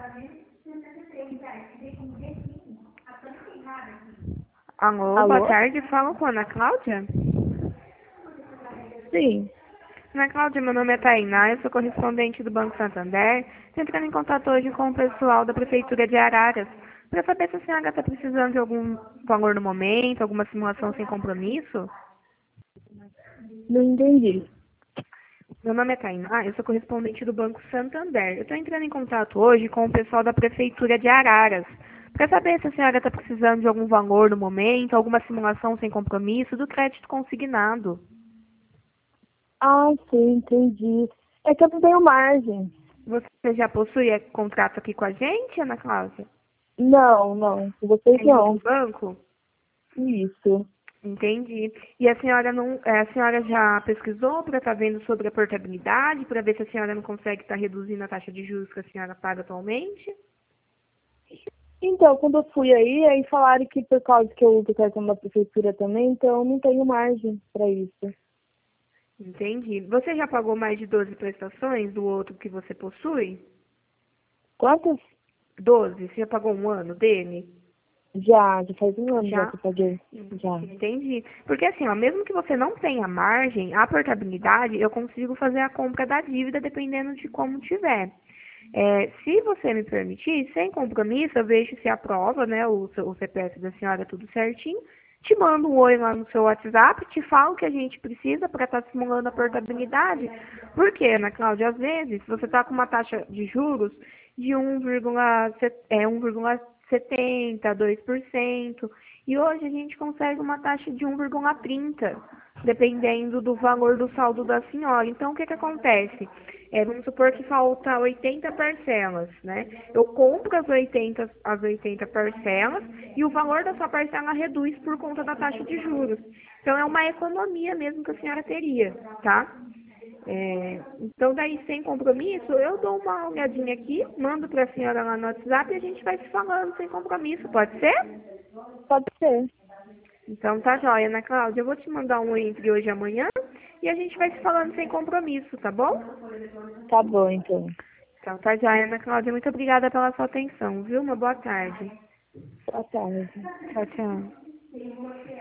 Alô, boa Alô? tarde. Fala com a Ana Cláudia? Sim. Ana Cláudia, meu nome é Tainá, eu sou correspondente do Banco Santander. Estou entrando em contato hoje com o pessoal da Prefeitura de Araras para saber se a senhora está precisando de algum valor no momento, alguma simulação sem compromisso. Não entendi. Meu nome é Tainá, eu sou correspondente do Banco Santander. Eu estou entrando em contato hoje com o pessoal da Prefeitura de Araras para saber se a senhora está precisando de algum valor no momento, alguma simulação sem compromisso do crédito consignado. Ah, sim, entendi. É que eu não tenho margem. Você já possui contrato aqui com a gente, Ana Cláudia? Não. Com vocês Em outro não. banco? Isso. Entendi. E a senhora não, a senhora já pesquisou para estar vendo sobre a portabilidade, para ver se a senhora não consegue estar reduzindo a taxa de juros que a senhora paga atualmente? Então, quando eu fui aí falaram que por causa que eu uso o cartão da prefeitura também, então eu não tenho margem para isso. Entendi. Você já pagou mais de 12 prestações do outro que você possui? Quantas? 12. Você já pagou um ano dele? Já faz um ano já Já? que eu paguei. Já. Entendi. Porque assim, ó, mesmo que você não tenha margem, a portabilidade, eu consigo fazer a compra da dívida dependendo de como tiver. Se você me permitir, sem compromisso, eu vejo se aprova, né, o CPF da senhora tudo certinho, te mando um oi lá no seu WhatsApp, te falo o que a gente precisa para estar simulando a portabilidade. Por quê, Ana Cláudia? Às vezes, você está com uma taxa de juros de 1,70, 2%, e hoje a gente consegue uma taxa de 1,30, dependendo do valor do saldo da senhora. Então, o que que acontece? Vamos supor que falta 80 parcelas, né? Eu compro as 80 parcelas e o valor da sua parcela reduz por conta da taxa de juros. Então, é uma economia mesmo que a senhora teria, tá? Então, daí, sem compromisso, eu dou uma olhadinha aqui, mando para a senhora lá no WhatsApp e a gente vai se falando sem compromisso, pode ser? Pode ser. Então, tá joia, Ana Cláudia. Eu vou te mandar um oi entre hoje e amanhã e a gente vai se falando sem compromisso, tá bom? Tá bom, então. Então, tá joia, Ana Cláudia. Muito obrigada pela sua atenção, viu? Uma boa tarde. Boa tarde. Tchau, tchau.